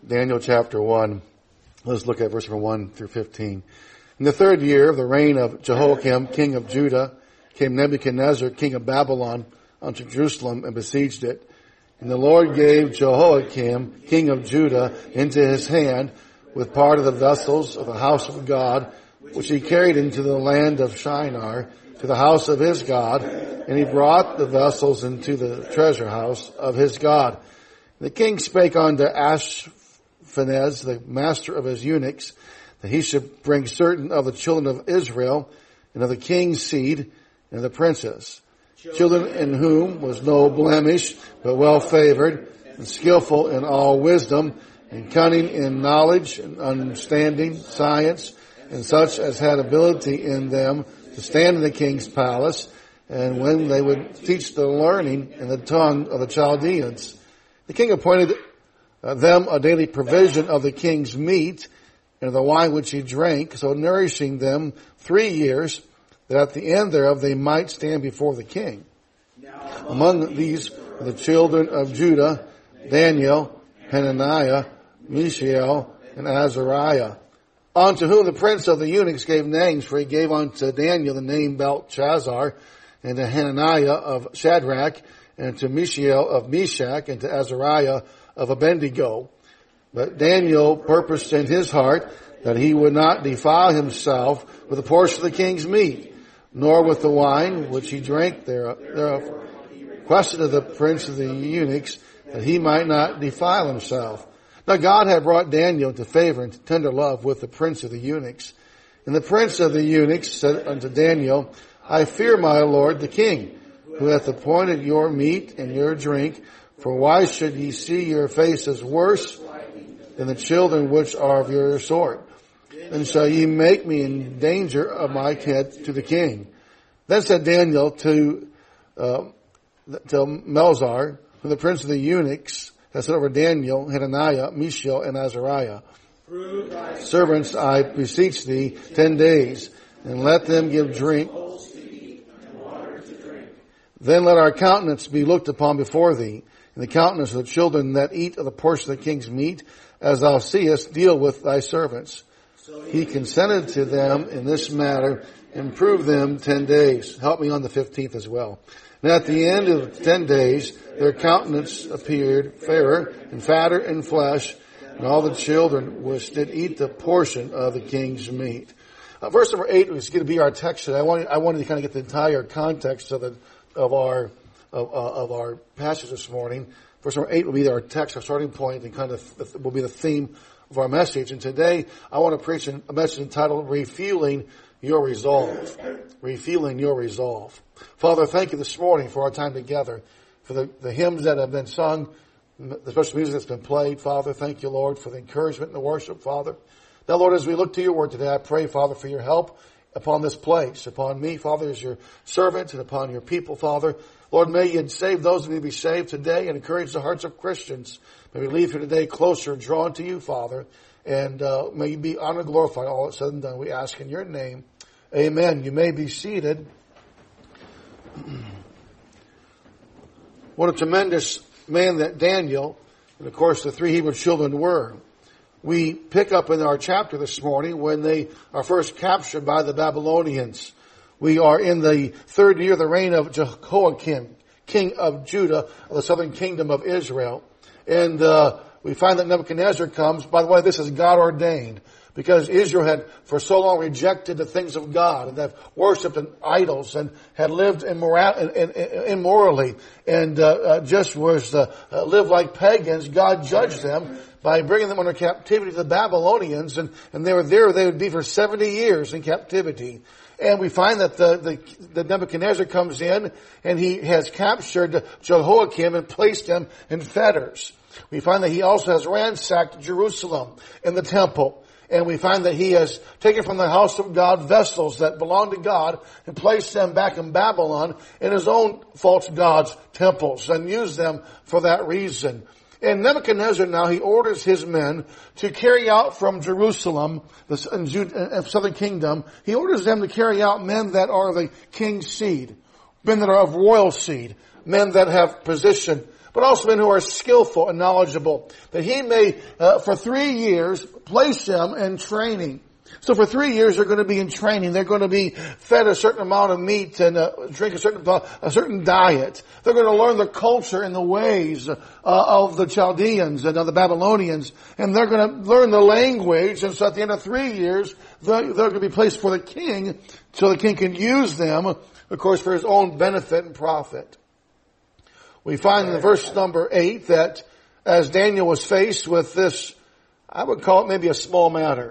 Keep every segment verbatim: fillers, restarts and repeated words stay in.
Daniel chapter one. Let's look at verse number one through fifteen. In the third year of the reign of Jehoiakim, king of Judah, came Nebuchadnezzar, king of Babylon, unto Jerusalem and besieged it. And the Lord gave Jehoiakim, king of Judah, into his hand with part of the vessels of the house of God, which he carried into the land of Shinar, to the house of his God, and he brought the vessels into the treasure house of his God. The king spake unto Ashpenaz, the master of his eunuchs, that he should bring certain of the children of Israel, and of the king's seed, and of the princes, children in whom was no blemish, but well favored, and skillful in all wisdom, and cunning in knowledge, and understanding, science, and such as had ability in them to stand in the king's palace, and when they would teach the learning in the tongue of the Chaldeans. The king appointed uh, them a daily provision of the king's meat and of the wine which he drank, so nourishing them three years, that at the end thereof they might stand before the king. Among these were the children of Judah, Daniel, Hananiah, Mishael, and Azariah, unto whom the prince of the eunuchs gave names, for he gave unto Daniel the name Belshazzar, and to Hananiah of Shadrach, and to Mishael of Meshach, and to Azariah of Abednego. But Daniel purposed in his heart that he would not defile himself with a portion of the king's meat, nor with the wine which he drank thereof. Requested of the prince of the eunuchs that he might not defile himself. Now God had brought Daniel into favor and to tender love with the prince of the eunuchs. And the prince of the eunuchs said unto Daniel, I fear my lord the king, who hath appointed your meat and your drink, for why should ye see your faces worse than the children which are of your sort? And shall ye make me in danger of my head to the king? Then said Daniel to, uh, to Melzar, who the prince of the eunuchs has set over Daniel, Hananiah, Mishael, and Azariah, servants, I beseech thee, ten days, and let them give drink. Then let our countenance be looked upon before thee, and the countenance of the children that eat of the portion of the king's meat, as thou seest, deal with thy servants. He consented to them in this matter, and proved them ten days. Help me on the fifteenth as well. And at the end of the ten days, their countenance appeared fairer and fatter in flesh, and all the children which did eat the portion of the king's meat. Uh, verse number eight is going to be our text today. I wanted, I wanted to kind of get the entire context of the, of our, of, uh, of our passage this morning. Verse number eight will be our text, our starting point, and kind of will be the theme of our message. And today, I want to preach a message entitled Refueling Your Resolve. Refueling Your Resolve. Father, thank you this morning for our time together, for the, the hymns that have been sung, the special music that's been played. Father, thank you, Lord, for the encouragement and the worship, Father. Now, Lord, as we look to your word today, I pray, Father, for your help upon this place, upon me, Father, as your servant, and upon your people, Father. Lord, may you save those who need to be saved today and encourage the hearts of Christians. May we leave here today closer, drawn to you, Father, and uh, may you be honored and glorified all that's said and done. We ask in your name. Amen. You may be seated. What a tremendous man that Daniel, and of course the three Hebrew children were. We pick up in our chapter this morning when they are first captured by the Babylonians. We are in the third year of the reign of Jehoiakim, king of Judah, of the southern kingdom of Israel. And uh, we find that Nebuchadnezzar comes. By the way, this is God ordained, because Israel had for so long rejected the things of God and have worshipped in idols and had lived immora- in, in, immorally and uh, uh, just was uh, uh, lived like pagans. God judged them by bringing them under captivity to the Babylonians, and, and they were there. They would be for seventy years in captivity. And we find that the, the, the Nebuchadnezzar comes in and he has captured Jehoiakim and placed him in fetters. We find that he also has ransacked Jerusalem and the temple. And we find that he has taken from the house of God vessels that belong to God and placed them back in Babylon in his own false gods' temples and used them for that reason. And Nebuchadnezzar now, he orders his men to carry out from Jerusalem, the southern kingdom, he orders them to carry out men that are the king's seed, men that are of royal seed, men that have position. but also men who are skillful and knowledgeable, that he may, uh, for three years, place them in training. So for three years, they're going to be in training. They're going to be fed a certain amount of meat and uh, drink a certain a certain diet. They're going to learn the culture and the ways uh, of the Chaldeans and of the Babylonians, and they're going to learn the language. And so at the end of three years, they're, they're going to be placed for the king, so the king can use them, of course, for his own benefit and profit. We find in verse number eight that as Daniel was faced with this, I would call it maybe a small matter.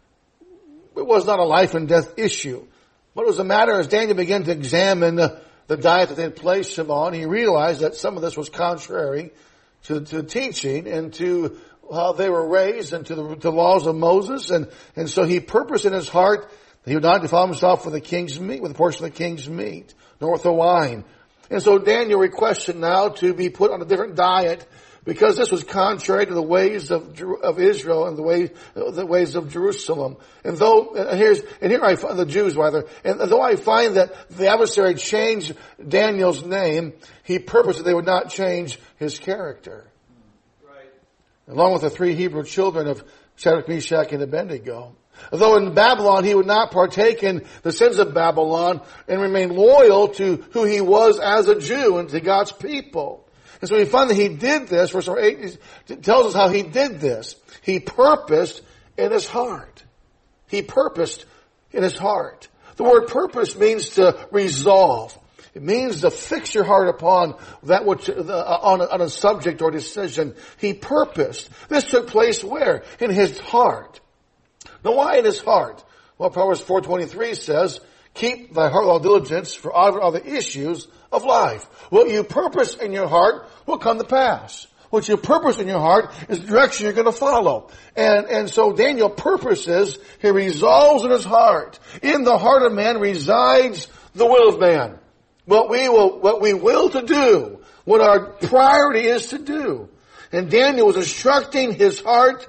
It was not a life and death issue. But it was a matter as Daniel began to examine the, the diet that they had placed him on, he realized that some of this was contrary to, to teaching and to how they were raised and to the, to the laws of Moses. And, and so he purposed in his heart that he would not defile himself with the king's meat, with a portion of the king's meat, nor with the wine. And so Daniel requested now to be put on a different diet, because this was contrary to the ways of of Israel and the way the ways of Jerusalem. And though and here's and here I find the Jews rather, and though I find that the adversary changed Daniel's name, he purposed that they would not change his character. Right. Along with the three Hebrew children of Shadrach, Meshach, and Abednego. Though in Babylon he would not partake in the sins of Babylon and remain loyal to who he was as a Jew and to God's people. And so we find that he did this, verse number eight tells us how he did this. He purposed in his heart. He purposed in his heart. The word purpose means to resolve. It means to fix your heart upon that which, uh, on, a, on a subject or decision. He purposed. This took place where? In his heart. Now why in his heart? Well, Proverbs four twenty-three says, keep thy heart with all diligence, for out of it are the issues of life. What you purpose in your heart will come to pass. What you purpose in your heart is the direction you're going to follow. And, and so Daniel purposes, he resolves in his heart. In the heart of man resides the will of man. What we will, what we will to do, what our priority is to do. And Daniel was instructing his heart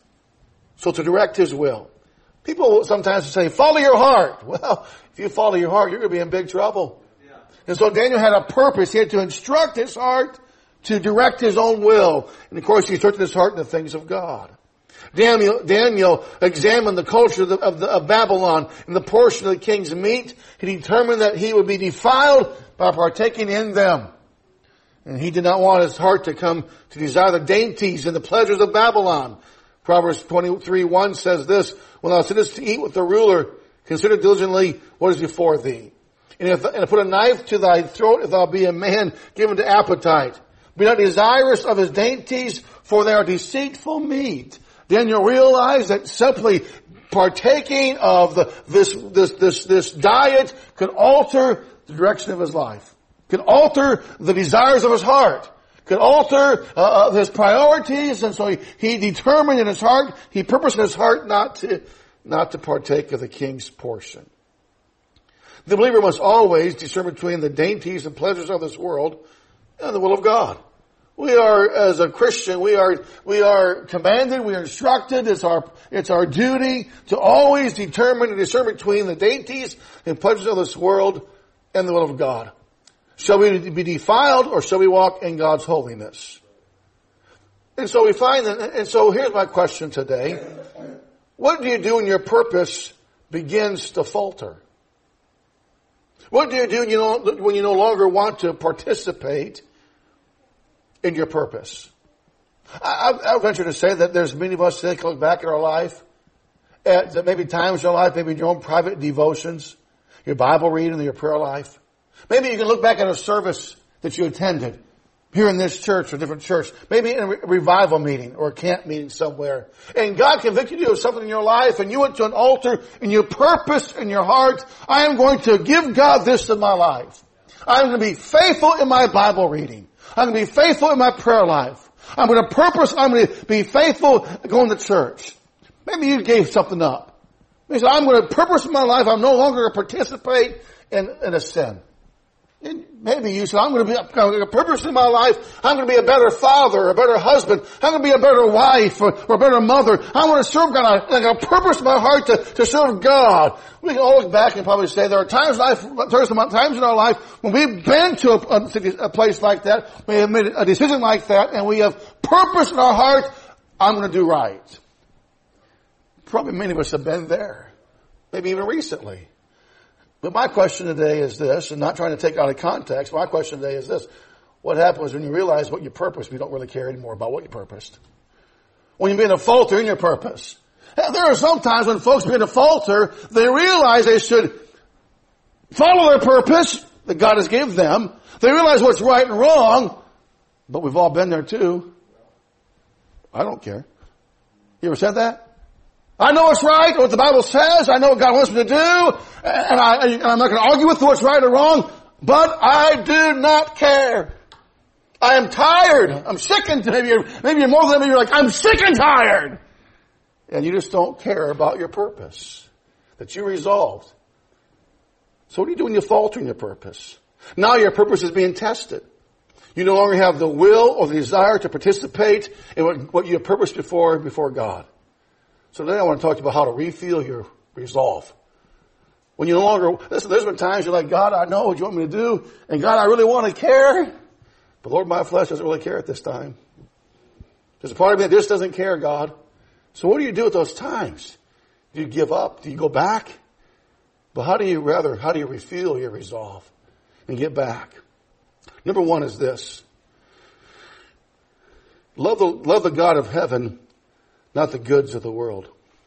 so to direct his will. People sometimes say, follow your heart. Well, if you follow your heart, you're going to be in big trouble. Yeah. And so Daniel had a purpose. He had to instruct his heart to direct his own will. And of course, he instructed his heart in the things of God. Daniel, Daniel examined the culture of, the, of, the, of Babylon and the portion of the king's meat. He determined that he would be defiled by partaking in them. And he did not want his heart to come to desire the dainties and the pleasures of Babylon. Proverbs twenty-three one says this, when thou sittest to eat with the ruler, consider diligently what is before thee. And if and put a knife to thy throat, if thou be a man given to appetite. Be not desirous of his dainties, for they are deceitful meat. Then you'll realize that simply partaking of the, this, this, this, this diet could alter the direction of his life. Could alter the desires of his heart. Could alter uh, his priorities, and so he, he determined in his heart, he purposed in his heart not to, not to partake of the king's portion. The believer must always discern between the dainties and pleasures of this world and the will of God. We are, as a Christian, we are, we are commanded, we are instructed, it's our, it's our duty to always determine and discern between the dainties and pleasures of this world and the will of God. Shall we be defiled, or shall we walk in God's holiness? And so we find that, and so here's my question today. What do you do when your purpose begins to falter? What do you do when you no, when you no longer want to participate in your purpose? I, I venture to say that there's many of us that can look back at our life, at maybe times in your life, maybe in your own private devotions, your Bible reading, your prayer life. Maybe you can look back at a service that you attended here in this church or different church. Maybe in a revival meeting or a camp meeting somewhere. And God convicted you of something in your life and you went to an altar and you purposed in your heart, I am going to give God this in my life. I'm going to be faithful in my Bible reading. I'm going to be faithful in my prayer life. I'm going to purpose, I'm going to be faithful going to church. Maybe you gave something up. You said, I'm going to purpose in my life, I'm no longer going to participate in, in a sin. And maybe you say, I'm going to be a, a purpose in my life. I'm going to be a better father, a better husband. I'm going to be a better wife or, or a better mother. I want to serve God. I got a purpose in my heart to, to serve God. We can all look back and probably say there are times in, life, there's times in our life when we've been to a, a, a place like that. We have made a decision like that and we have purpose in our heart. I'm going to do right. Probably many of us have been there. Maybe even recently. But my question today is this, and not trying to take out of context, my question today is this. What happens when you realize what you purposed, you don't really care anymore about what you purposed? When you begin to falter in your purpose. There are some times when folks begin to falter, they realize they should follow their purpose that God has given them. They realize what's right and wrong, but we've all been there too. I don't care. You ever said that? I know what's right, what the Bible says. I know what God wants me to do. And, I, and I'm not going to argue with what's right or wrong. But I do not care. I am tired. I'm sick and maybe you're, maybe you're more than me. You're like, I'm sick and tired. And you just don't care about your purpose that you resolved. So what do you do when you falter in your purpose? Now your purpose is being tested. You no longer have the will or the desire to participate in what, what you have purposed before, before God. So today I want to talk to you about how to refuel your resolve. When you no longer, listen, there's been times you're like, God, I know what you want me to do. And God, I really want to care. But Lord, my flesh doesn't really care at this time. There's a part of me that just doesn't care, God. So what do you do at those times? Do you give up? Do you go back? But how do you rather, how do you refuel your resolve and get back? Number one is this. Love the, love the God of heaven, not the goods of the world.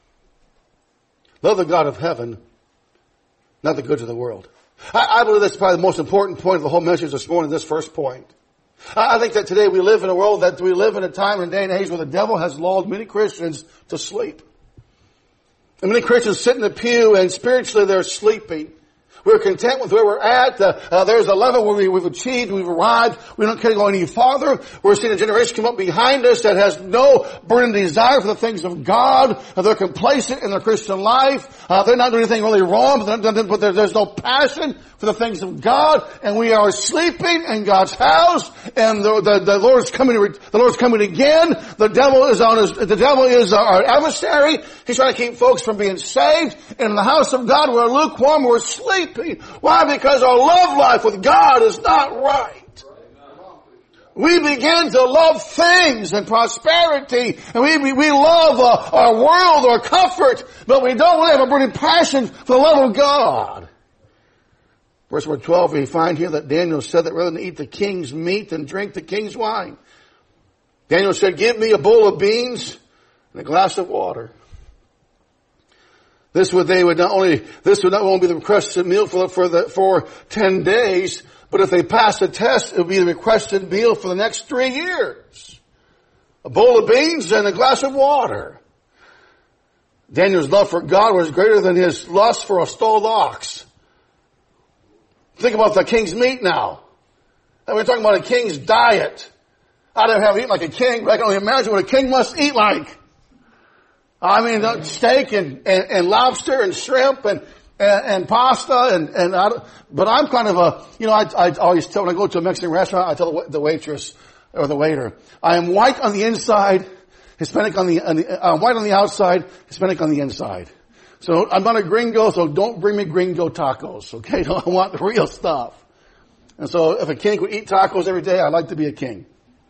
Love the God of heaven, not the goods of the world. I, I believe that's probably the most important point of the whole message this morning, this first point. I, I think that today we live in a world that we live in a time and day and age where the devil has lulled many Christians to sleep. And many Christians sit in the pew and spiritually they're sleeping. We're content with where we're at. Uh, uh, there's a level where we, we've achieved, we've arrived. We don't care to go any farther. We're seeing a generation come up behind us that has no burning desire for the things of God. Uh, they're complacent in their Christian life. Uh, they're not doing anything really wrong, but, but there, there's no passion for the things of God. And we are sleeping in God's house. And the, the, the Lord's coming. The Lord's coming again. The devil is on his. The devil is our adversary. He's trying to keep folks from being saved. And in the house of God, we're lukewarm. We're sleeping. Why? Because our love life with God is not right. We begin to love things and prosperity, and we we, we love uh, our world or comfort, but we don't really have a burning passion for the love of God. Verse number twelve, we find here that Daniel said that rather than eat the king's meat and drink the king's wine, Daniel said, give me a bowl of beans and a glass of water. This would, they would not only, this would not only be the requested meal for, for the, for ten days, but if they pass the test, it would be the requested meal for the next three years. A bowl of beans and a glass of water. Daniel's love for God was greater than his lust for a stalled ox. Think about the king's meat now. And we're talking about a king's diet. I don't have eaten like a king, but I can only imagine what a king must eat like. I mean, steak and, and, and lobster and shrimp and, and, and pasta and, and I, but I'm kind of a, you know, I, I always tell, when I go to a Mexican restaurant, I tell the, the waitress or the waiter, I am white on the inside, Hispanic on the, on the uh, white on the outside, Hispanic on the inside. So I'm not a gringo, so don't bring me gringo tacos, okay? I want the real stuff. And so if a king could eat tacos every day, I'd like to be a king.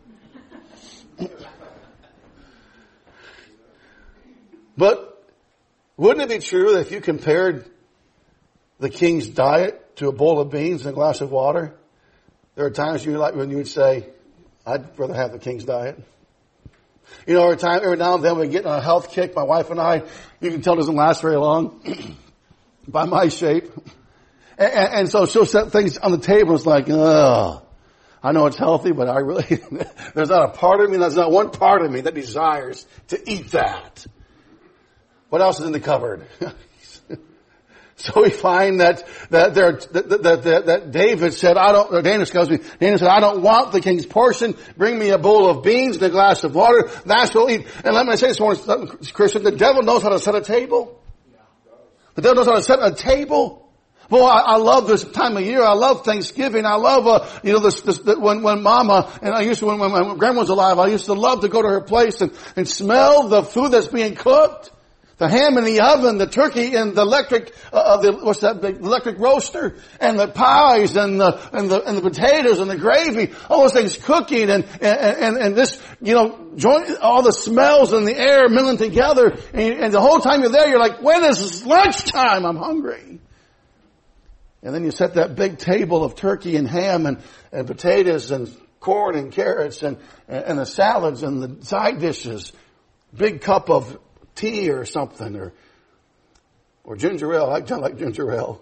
But wouldn't it be true that if you compared the king's diet to a bowl of beans and a glass of water, there are times you like when you would say, I'd rather have the king's diet. You know, every time, every now and then we get a health kick, my wife and I, you can tell it doesn't last very long by my shape. And, and, and so she'll set things on the table. It's like, ugh, I know it's healthy, but I really, there's not a part of me, there's not one part of me that desires to eat that. What else is in the cupboard? So we find that that there that, that, that, that David said, "I don't." Or Daniel, excuse me. Daniel said, "I don't want the king's portion. Bring me a bowl of beans and a glass of water. That's what I'll eat." And let me say this morning, Christian: the devil knows how to set a table. The devil knows how to set a table. Boy, I, I love this time of year. I love Thanksgiving. I love, uh, you know, this, this, this, when, when Mama, and I used to, when, when my grandma was alive, I used to love to go to her place and, and smell the food that's being cooked. The ham in the oven, the turkey in the electric, uh, the, what's that big electric roaster, and the pies and the, and the, and the potatoes and the gravy, all those things cooking and, and, and, and this, you know, join, all the smells in the air milling together. And, and the whole time you're there, you're like, when is lunchtime? I'm hungry. And then you set that big table of turkey and ham and, and potatoes and corn and carrots and, and the salads and the side dishes. Big cup of tea or something, or or ginger ale. I kind of like ginger ale.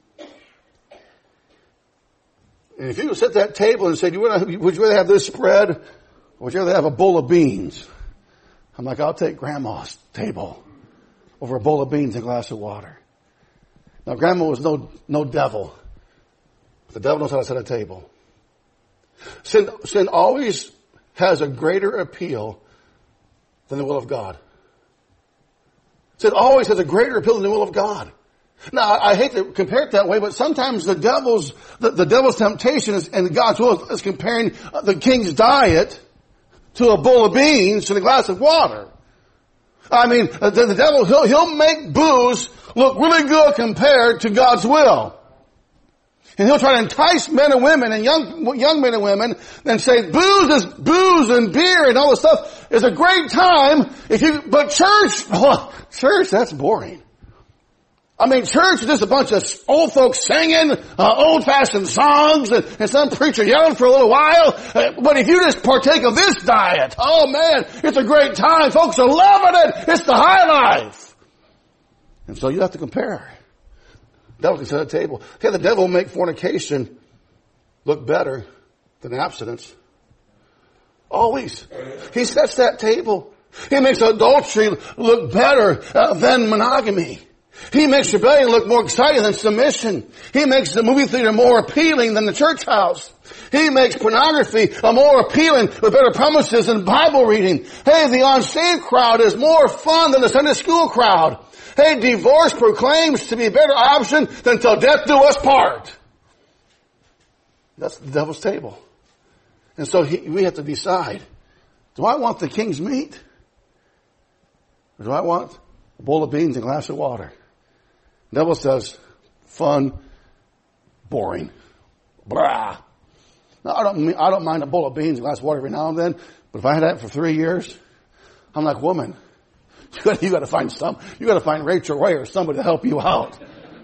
And if you sit at that table and said, would you rather have this spread, or would you rather have a bowl of beans? I'm like, I'll take Grandma's table over a bowl of beans and a glass of water. Now, Grandma was no no devil. The devil knows how to set a table. Sin, sin always has a greater appeal than the will of God. Sin always has a greater appeal than the will of God. Now, I hate to compare it that way, but sometimes the devil's, the, the devil's temptation is, and God's will is comparing the king's diet to a bowl of beans and a glass of water. I mean, the, the devil, he'll, he'll make booze look really good compared to God's will. And he'll try to entice men and women and young, young men and women and say booze is booze and beer and all this stuff is a great time if you, but church, oh, church, that's boring. I mean, church is just a bunch of old folks singing, uh, old-fashioned songs and, and some preacher yelling for a little while. Uh, but if you just partake of this diet, oh man, it's a great time. Folks are loving it. It's the high life. And so you have to compare. The devil can set a table. Okay, the devil will make fornication look better than abstinence. Always. He sets that table. He makes adultery look better uh, than monogamy. He makes rebellion look more exciting than submission. He makes the movie theater more appealing than the church house. He makes pornography uh, more appealing with better promises than Bible reading. Hey, the unsaved crowd is more fun than the Sunday school crowd. Hey, divorce proclaims to be a better option than till death do us part. That's the devil's table. And so he, we have to decide, do I want the king's meat? Or do I want a bowl of beans and a glass of water? The devil says, fun, boring, blah. Now, I don't, I don't mind a bowl of beans and a glass of water every now and then, but if I had that for three years, I'm like, woman, you got, you got to find some, you got to find Rachel Ray or somebody to help you out.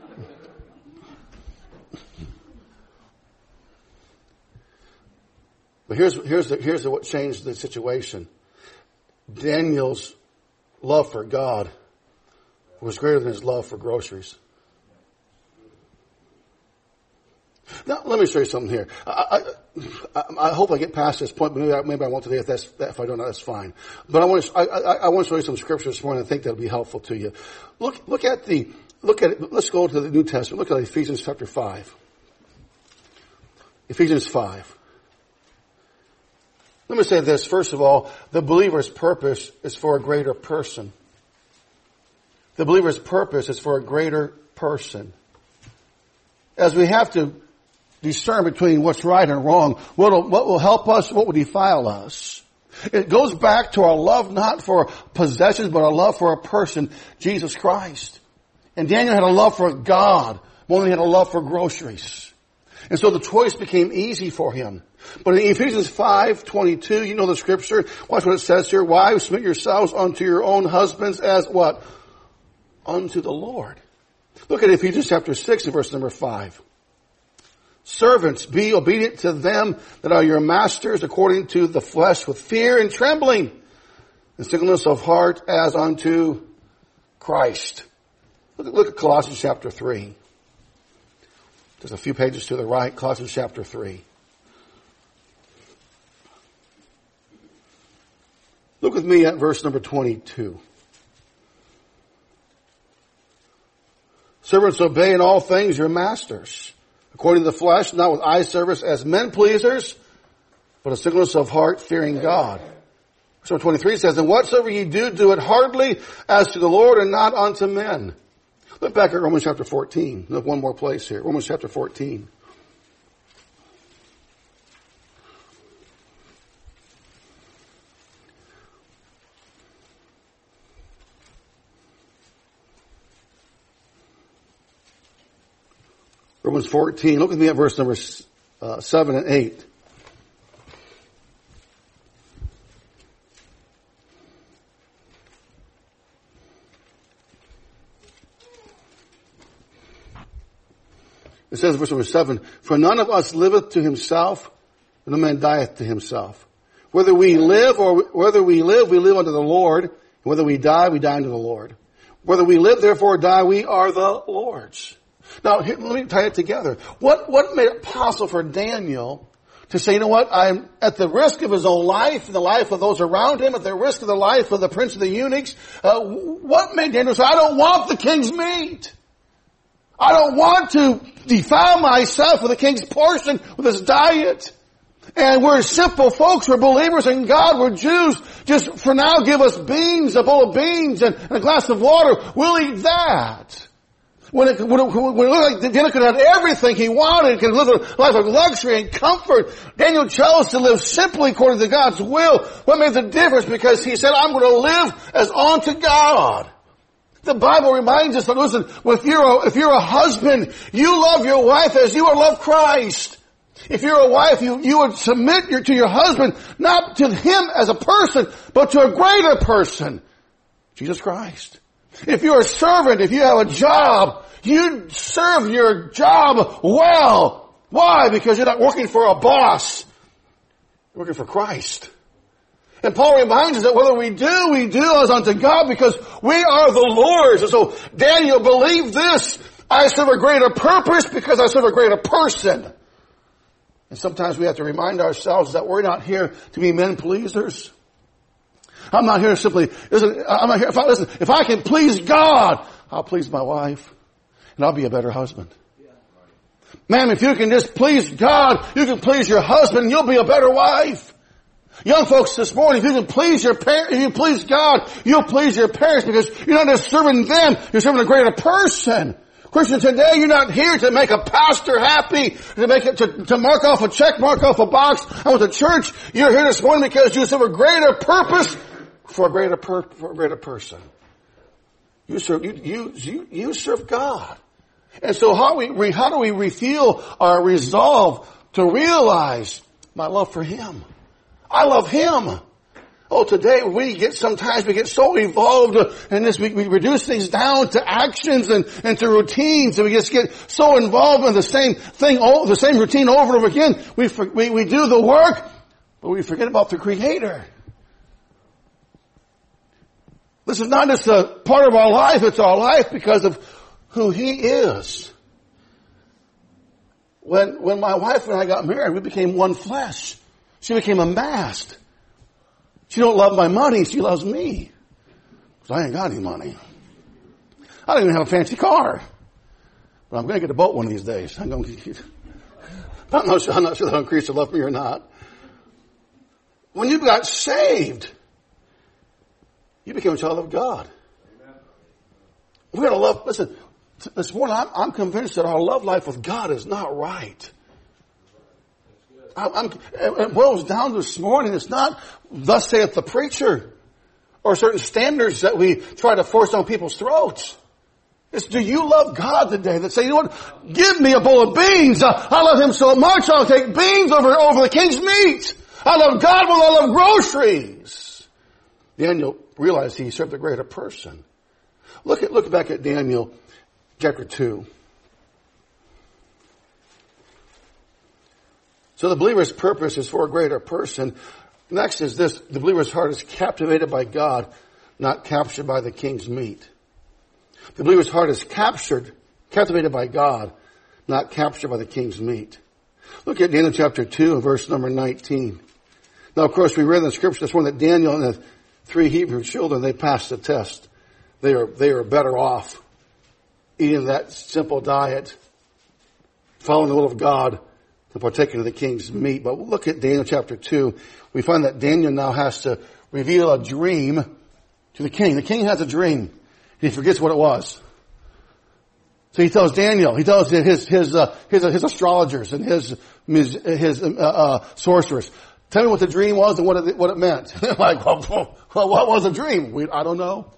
But here's, here's the, here's the, what changed the situation. Daniel's love for God was greater than his love for groceries. Now, let me show you something here. I, I, I hope I get past this point, but maybe I, maybe I won't today. If that's, if I don't, that's fine. But I want to, I, I, I want to show you some scriptures this morning. I think that'll be helpful to you. Look, look at the, look at it. Let's go to the New Testament. Look at Ephesians chapter five. Ephesians five. Let me say this. First of all, the believer's purpose is for a greater person. The believer's purpose is for a greater person. As we have to discern between what's right and wrong, what will, what will help us, what will defile us. It goes back to our love not for possessions, but our love for a person, Jesus Christ. And Daniel had a love for God more than he had a love for groceries. And so the choice became easy for him. But in Ephesians five twenty-two, you know the scripture. Watch what it says here. Wives, submit yourselves unto your own husbands as what? Unto the Lord. Look at Ephesians chapter six and verse number five. Servants, be obedient to them that are your masters according to the flesh with fear and trembling and singleness of heart as unto Christ. Look, look at Colossians chapter three. Just a few pages to the right, Colossians chapter three. Look with me at verse number twenty-two. Servants, obey in all things your masters, according to the flesh, not with eye service as men pleasers, but a singleness of heart, fearing God. Verse number twenty-three says, and whatsoever ye do, do it heartily as to the Lord and not unto men. Look back at Romans chapter fourteen. Look one more place here. Romans chapter fourteen. Romans fourteen. Look with me at verse number uh, seven and eight. It says, verse number seven, for none of us liveth to himself, and no man dieth to himself. Whether we live or whether we live, we live unto the Lord. And whether we die, we die unto the Lord. Whether we live, therefore die, we are the Lord's. Now, here, let me tie it together. What, what made it possible for Daniel to say, you know what, I'm at the risk of his own life, and the life of those around him, at the risk of the life of the prince of the eunuchs, uh, what made Daniel say, I don't want the king's meat. I don't want to defile myself with the king's portion with this diet. And we're simple folks, we're believers in God, we're Jews. Just for now give us beans, a bowl of beans and, and a glass of water. We'll eat that. When it, when it, when it looked like Daniel could have everything he wanted, could live a life of luxury and comfort, Daniel chose to live simply according to God's will. What made the difference? Because he said, I'm going to live as unto God. The Bible reminds us that, listen, if you're a, if you're a husband, you love your wife as you would love Christ. If you're a wife, you, you would submit your, to your husband, not to him as a person, but to a greater person, Jesus Christ. If you're a servant, if you have a job, you serve your job well. Why? Because you're not working for a boss. You're working for Christ. And Paul reminds us that whether we do, we do as unto God because we are the Lord's. And so Daniel believed this. I serve a greater purpose because I serve a greater person. And sometimes we have to remind ourselves that we're not here to be men pleasers. I'm not here to simply, listen, I'm not here, if I, listen, if I can please God, I'll please my wife and I'll be a better husband. Ma'am, if you can just please God, you can please your husband and you'll be a better wife. Young folks this morning, if you can please your parents, if you please God, you'll please your parents because you're not just serving them, you're serving a greater person. Christian, today you're not here to make a pastor happy, to make it, to, to mark off a check, mark off a box. I went to church. You're here this morning because you serve a greater purpose for a greater per, for a greater person. You serve, you, you, you, you serve God. And so how we, how do we refuel our resolve to realize my love for Him? I love Him. Oh, today we get, sometimes we get so involved in this, we, we reduce things down to actions and, and to routines, and we just get so involved in the same thing, the same routine over and over again. We, we, we do the work, but we forget about the Creator. This is not just a part of our life, it's our life because of who He is. When, when my wife and I got married, we became one flesh. She became a mast. She don't love my money, she loves me. Because I ain't got any money. I don't even have a fancy car. But I'm going to get a boat one of these days. I'm going to get, I'm not sure, I'm not sure that'll increase her love for me or not. When you got saved, you became a child of God. We're going to love, listen, this morning I'm, I'm convinced that our love life with God is not right. I'm, it boils down this morning. It's not, thus saith the preacher, or certain standards that we try to force on people's throats. It's, do you love God today? That say, you know what? Give me a bowl of beans. I, I love Him so much, I'll take beans over, over the king's meat. I love God more than I love groceries. Daniel realized he served a greater person. Look at, look back at Daniel chapter two. So the believer's purpose is for a greater person. Next is this, the believer's heart is captivated by God, not captured by the king's meat. The believer's heart is captured, captivated by God, not captured by the king's meat. Look at Daniel chapter two and verse number nineteen. Now, of course, we read in the scripture this morning that Daniel and the three Hebrew children, they passed the test. They are, they are better off eating that simple diet, following the will of God, and partaking of the king's meat. But we'll look at Daniel chapter two. We find that Daniel now has to reveal a dream to the king. The king has a dream. He forgets what it was. So he tells Daniel, he tells his, his, uh, his, his astrologers and his, his, his uh, uh, sorcerers, tell me what the dream was and what it, what it meant. They're like, well, well, what was a dream? We, I don't know.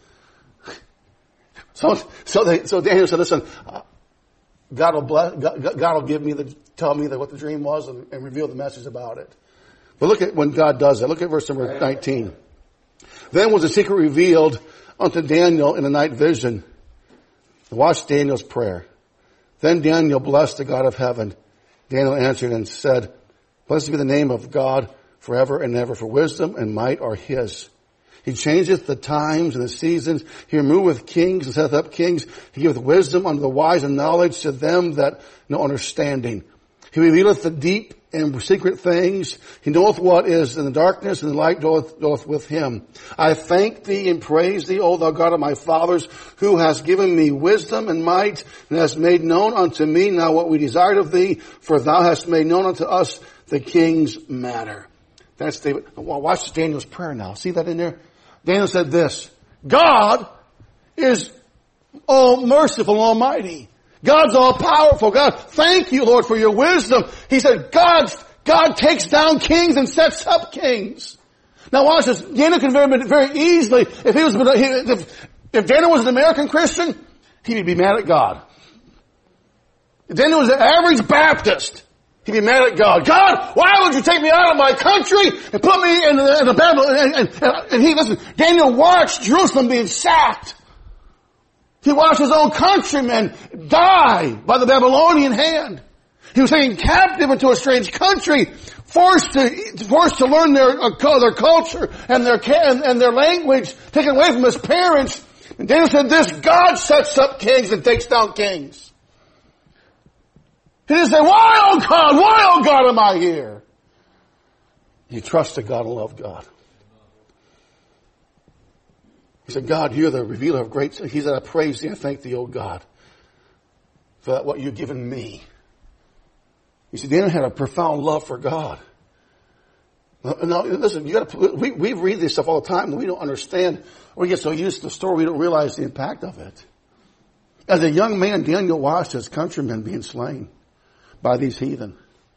So, so they, so Daniel said, listen, God will bless, God, God will give me the, tell me that what the dream was and, and reveal the message about it. But look at when God does that. Look at verse number nineteen. Then was the secret revealed unto Daniel in a night vision. Watch Daniel's prayer. Then Daniel blessed the God of heaven. Daniel answered and said, blessed be the name of God forever and ever, for wisdom and might are his. He changeth the times and the seasons. He removeth kings and setteth up kings. He giveth wisdom unto the wise and knowledge to them that know understanding. He revealeth the deep and secret things. He knoweth what is in the darkness, and the light dwelleth, dwelleth with him. I thank thee and praise thee, O thou God of my fathers, who hast given me wisdom and might, and hast made known unto me now what we desired of thee, for thou hast made known unto us the king's matter. That's David. Watch Daniel's prayer now. See that in there? Daniel said this, God is all merciful and almighty. God's all powerful. God, thank you, Lord, for your wisdom. He said, God, God takes down kings and sets up kings. Now watch this. Daniel could very, very easily, if he was, if, if Daniel was an American Christian, he would be mad at God. If Daniel was an average Baptist, he'd be mad at God. God, why would you take me out of my country and put me in the, in the Babylon? And, and, and he, listen, Daniel watched Jerusalem being sacked. He watched his own countrymen die by the Babylonian hand. He was taken captive into a strange country, forced to, forced to learn their, uh, their culture and their, and, and their language, taken away from his parents. And Daniel said this, God sets up kings and takes down kings. He didn't say, why, oh God, why, oh God, am I here? He trusted God and loved God. He said, God, you're the revealer of great. He said, I praise thee, I thank thee, O God, for that what you've given me. You see, Daniel had a profound love for God. Now, now listen, you got to. We, we read this stuff all the time, and we don't understand. We get so used to the story, we don't realize the impact of it. As a young man, Daniel watched his countrymen being slain by these heathen,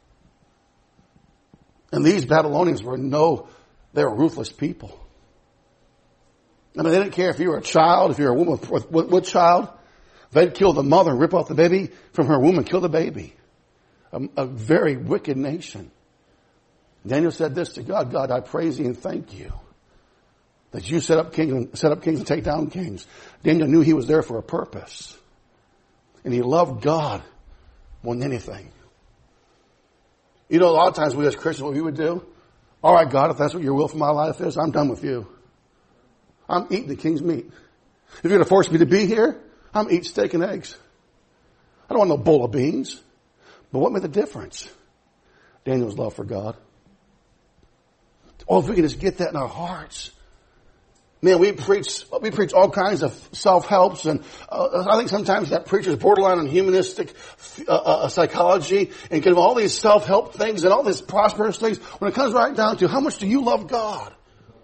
and these Babylonians were no, they were ruthless people. I mean, they didn't care if you were a child, if you were a woman with, with, with child. They'd kill the mother and rip off the baby from her womb and kill the baby. A, a very wicked nation. Daniel said this to God, God, I praise thee and thank you that you set up kings, set up kings and take down kings. Daniel knew he was there for a purpose. And he loved God more than anything. You know, a lot of times we as Christians, what we would do, all right, God, if that's what your will for my life is, I'm done with you. I'm eating the king's meat. If you're going to force me to be here, I'm eating steak and eggs. I don't want no bowl of beans. But what made the difference? Daniel's love for God. Oh, if we can just get that in our hearts. Man, we preach, we preach all kinds of self-helps, and uh, I think sometimes that preacher's borderline on humanistic uh, uh, psychology and give all these self-help things and all these prosperous things. When it comes right down to how much do you love God?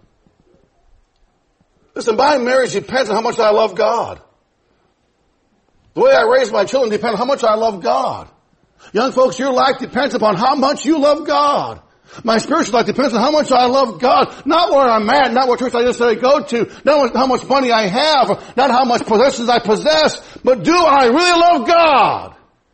Listen, my marriage depends on how much I love God. The way I raise my children depends on how much I love God. Young folks, your life depends upon how much you love God. My spiritual life depends on how much I love God. Not where I'm at, not what church I necessarily go to, not how much money I have, not how much possessions I possess, but do I really love God?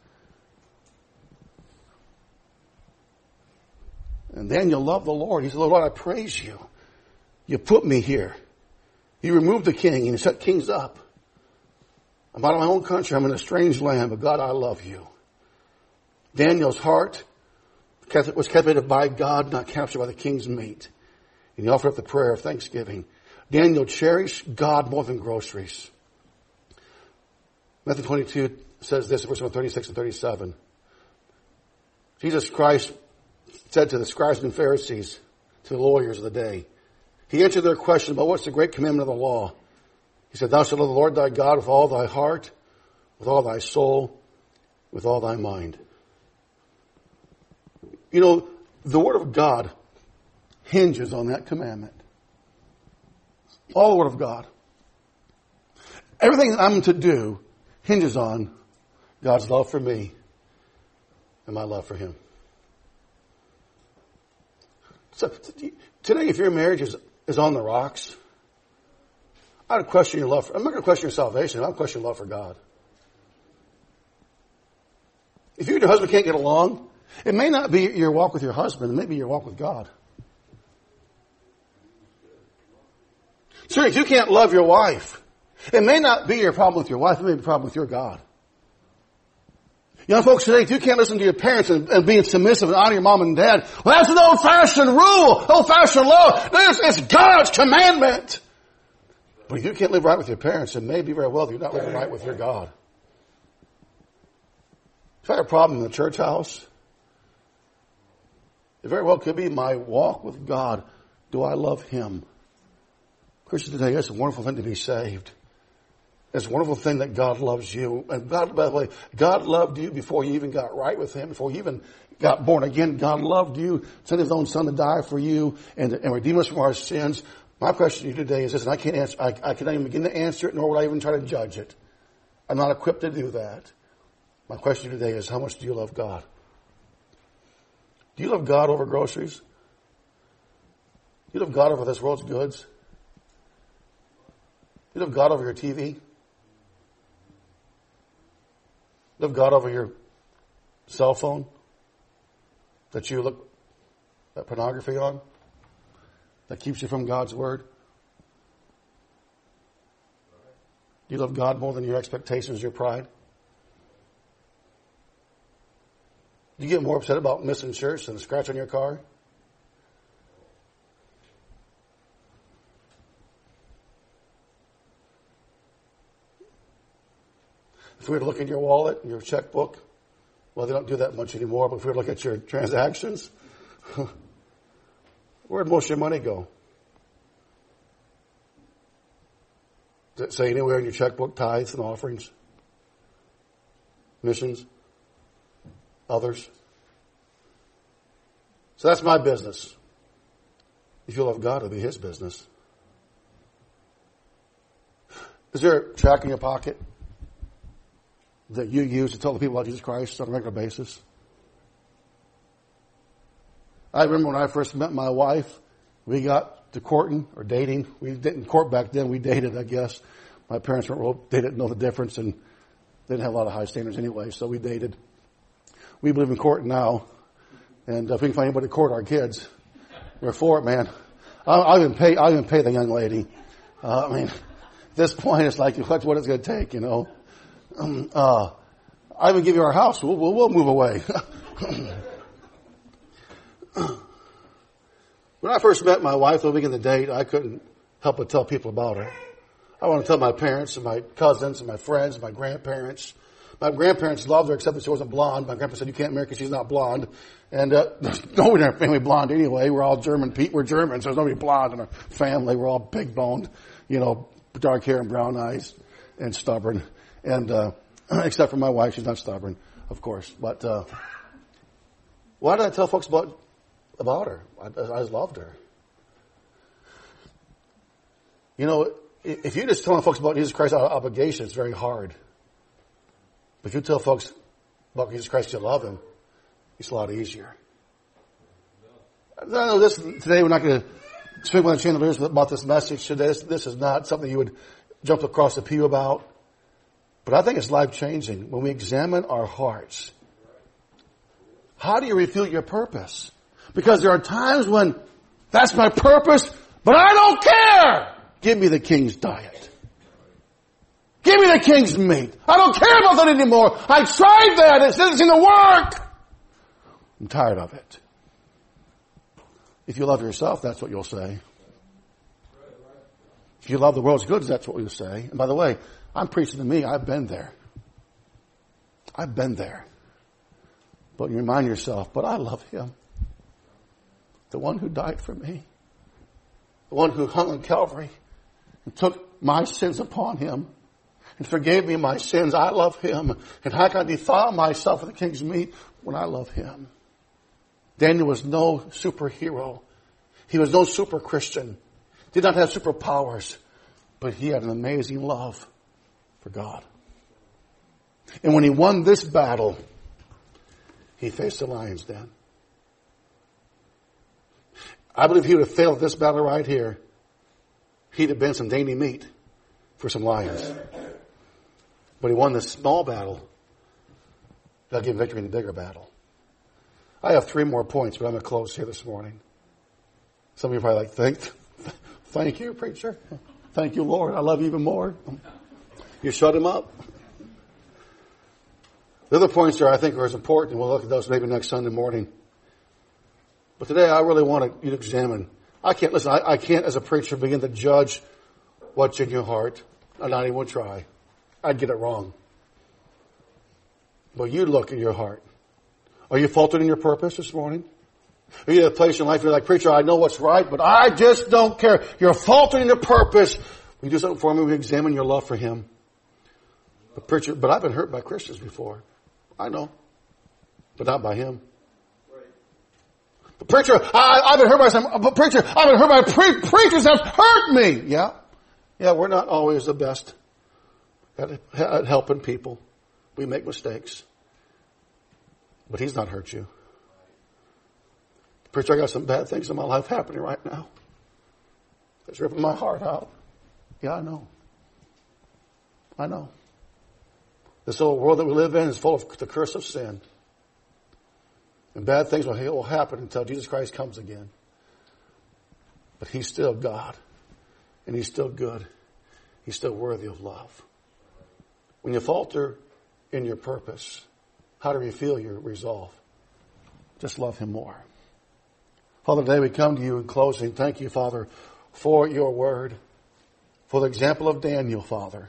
And Daniel loved the Lord. He said, Lord, I praise you. You put me here. You removed the king and you set kings up. I'm out of my own country. I'm in a strange land, but God, I love you. Daniel's heart was captivated by God, not captured by the king's meat. And he offered up the prayer of thanksgiving. Daniel cherished God more than groceries. Matthew twenty-two says this, verse thirty-six and thirty-seven. Jesus Christ said to the scribes and Pharisees, to the lawyers of the day, he answered their question about what's the great commandment of the law. He said, thou shalt love the Lord thy God with all thy heart, with all thy soul, with all thy mind. You know, the Word of God hinges on that commandment. All the Word of God. Everything that I'm to do hinges on God's love for me and my love for him. So today, if your marriage is, is on the rocks, I would question your love for, I'm not going to question your salvation. I'm going to question your love for God. If you and your husband can't get along, it may not be your walk with your husband. It may be your walk with God. Sir, if you can't love your wife, it may not be your problem with your wife. It may be a problem with your God. Young folks today, if you can't listen to your parents and, and being submissive and honor your mom and dad, well, that's an old-fashioned rule, old-fashioned law. It's, it's God's commandment. But if you can't live right with your parents, it may be very well that you're not living right with your God. If I have a problem in the church house, it very well could be my walk with God. Do I love him? Christian, today, it's a wonderful thing to be saved. It's a wonderful thing that God loves you. And God, by the way, God loved you before you even got right with him, before you even got born again. God loved you, sent his own son to die for you and, and redeem us from our sins. My question to you today is this, and I can't answer, I, I cannot even begin to answer it, nor will I even try to judge it. I'm not equipped to do that. My question today is, how much do you love God? Do you love God over groceries? Do you love God over this world's goods? Do you love God over your T V? Love God over your cell phone that you look at pornography on, that keeps you from God's word? Do you love God more than your expectations, your pride? Do you get more upset about missing church than a scratch on your car? If we were to look in your wallet, your checkbook, well, they don't do that much anymore, but if we were to look at your transactions, where'd most of your money go? Does it say anywhere in your checkbook tithes and offerings? Missions? Others? So that's my business. If you love God, it'll be his business. Is there a tract in your pocket that you use to tell the people about Jesus Christ on a regular basis? I remember when I first met my wife, we got to courting or dating. We didn't court back then. We dated, I guess. My parents weren't real, they didn't know the difference and they didn't have a lot of high standards anyway, so we dated. We believe in court now, and if we can find anybody to court our kids, we're for it, man. I'll, I'll even pay. I'll even pay the young lady. Uh, I mean, at this point, it's like what's what it's going to take, you know. Um, uh, I even give you our house. We'll, we'll, we'll move away. When I first met my wife, the week of the date, I couldn't help but tell people about her. I want to tell my parents and my cousins and my friends and my grandparents. My grandparents loved her, except that she wasn't blonde. My grandpa said, you can't marry because she's not blonde. And uh, there's nobody in our family blonde anyway. We're all German. We're Germans. So there's nobody blonde in our family. We're all big-boned, you know, dark hair and brown eyes and stubborn. And uh, except for my wife, she's not stubborn, of course. But uh, why did I tell folks about about her? I, I just loved her. You know, if you're just telling folks about Jesus Christ out of obligation, it's very hard. But if you tell folks about Jesus Christ, you love him, it's a lot easier. I know this today. We're not going to swing on the chandeliers about this message today. This, this is not something you would jump across the pew about. But I think it's life-changing when we examine our hearts. How do you reveal your purpose? Because there are times when that's my purpose, but I don't care. Give me the king's diet. Give me the king's meat. I don't care about that anymore. I tried that. It doesn't seem to work. I'm tired of it. If you love yourself, that's what you'll say. If you love the world's goods, that's what you'll say. And by the way, I'm preaching to me. I've been there. I've been there. But you remind yourself, but I love him. The one who died for me. The one who hung on Calvary and took my sins upon him and forgave me my sins. I love him. And how can I defile myself with the king's meat when I love him? Daniel was no superhero. He was no super Christian. Did not have superpowers. But he had an amazing love for God. And when he won this battle, he faced the lion's den. I believe if he would have failed this battle right here, he'd have been some dainty meat for some lions. But he won this small battle. God gave him victory in the bigger battle. I have three more points, but I'm going to close here this morning. Some of you are probably like, thank, thank you, preacher. Thank you, Lord. I love you even more. You shut him up. The other points there I think are as important. We'll look at those maybe next Sunday morning. But today I really want you to examine. I can't, listen, I, I can't as a preacher begin to judge what's in your heart. I not even try. I'd get it wrong. But you look at your heart. Are you faltering in your purpose this morning? Are you at a place in life where you're like, preacher, I know what's right, but I just don't care. You're faltering in your purpose. Will you do something for me? Will you examine your love for him? But preacher, but I've been hurt by Christians before. I know. But not by him. But preacher, I, I've been hurt by some, but preacher, I've been hurt by pre- preachers that have hurt me. Yeah. Yeah, we're not always the best at, at helping people. We make mistakes. But he's not hurt you. Preacher, I got some bad things in my life happening right now. It's ripping my heart out. Yeah, I know. I know. This old world that we live in is full of the curse of sin. And bad things will, will happen until Jesus Christ comes again. But he's still God. And he's still good. He's still worthy of love. When you falter in your purpose, how do you feel your resolve? Just love him more. Father, today we come to you in closing. Thank you, Father, for your word, for the example of Daniel, Father.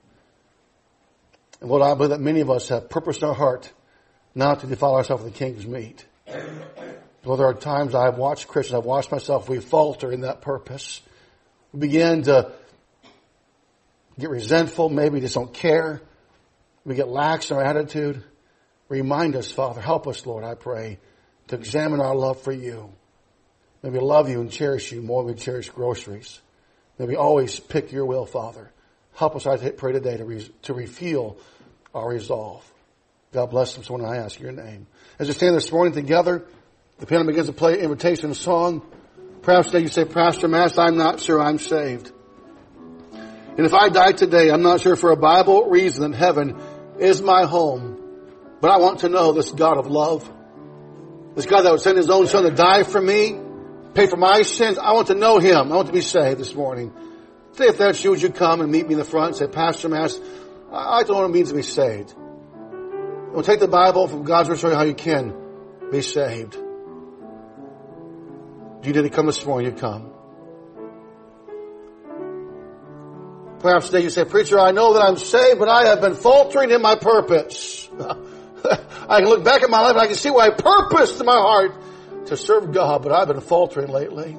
And Lord, I believe that many of us have purpose in our heart not to defile ourselves with the king's meat. Lord, there are times I've watched Christians, I've watched myself, we falter in that purpose. We begin to get resentful, maybe just don't care. We get lax in our attitude. Remind us, Father, help us, Lord, I pray, to examine our love for you. May we love you and cherish you more than we cherish groceries. May we always pick your will, Father. Help us, I pray today, to, re- to refuel our resolve. God bless them, so when I ask your name. As we stand this morning together, the piano begins to play invitation song. Perhaps today you say, Pastor Mass, I'm not sure I'm saved. And if I die today, I'm not sure for a Bible reason that heaven is my home. But I want to know this God of love. This God that would send his own son to die for me, pay for my sins. I want to know him. I want to be saved this morning. Today, if that's you, would you come and meet me in the front and say, Pastor Mass, I don't know what it means to be saved. We'll take the Bible from God's word to show you how you can be saved. If you didn't come this morning, you come. Perhaps today you say, Preacher, I know that I'm saved, but I have been faltering in my purpose. I can look back at my life and I can see why I purposed in my heart to serve God, but I've been faltering lately.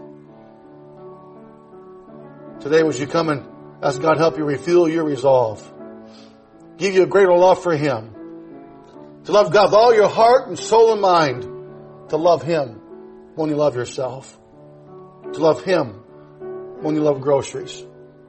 Today, would you come and ask God help you refuel your resolve? Give you a greater love for him. To love God with all your heart and soul and mind. To love him when you love yourself. To love him when you love groceries.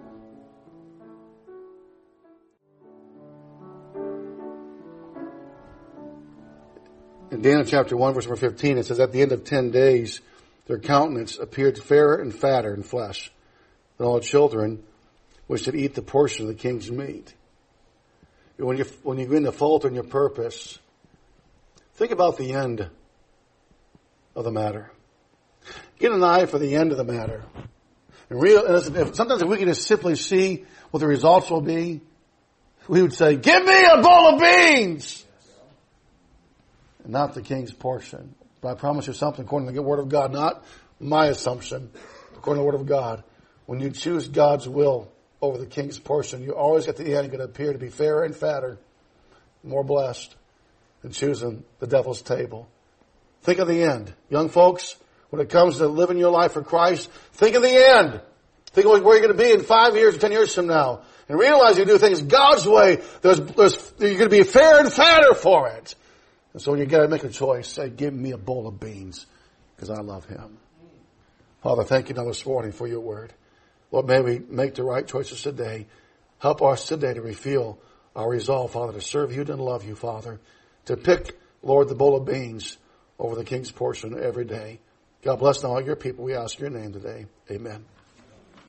In Daniel chapter one, verse number fifteen, it says, at the end of ten days, their countenance appeared fairer and fatter in flesh than all children which should eat the portion of the king's meat. When you, when you begin to falter in your purpose, think about the end of the matter. Get an eye for the end of the matter. And real, and if, sometimes if we can just simply see what the results will be, we would say, give me a bowl of beans! And not the king's portion. But I promise you something according to the word of God, not my assumption, according to the word of God. When you choose God's will over the king's portion, you always at the end going to appear to be fairer and fatter, more blessed than choosing the devil's table. Think of the end. Young folks, when it comes to living your life for Christ, think of the end. Think of where you're going to be in five years or ten years from now. And realize you do things God's way, there's, there's, you're going to be fair and fatter for it. And so when you got to make a choice, say, give me a bowl of beans because I love him. Father, thank you now this morning for your word. Lord, may we make the right choices today. Help us today to refuel our resolve, Father, to serve you and love you, Father, to pick, Lord, the bowl of beans over the king's portion every day. God bless now all your people. We ask your name today. Amen.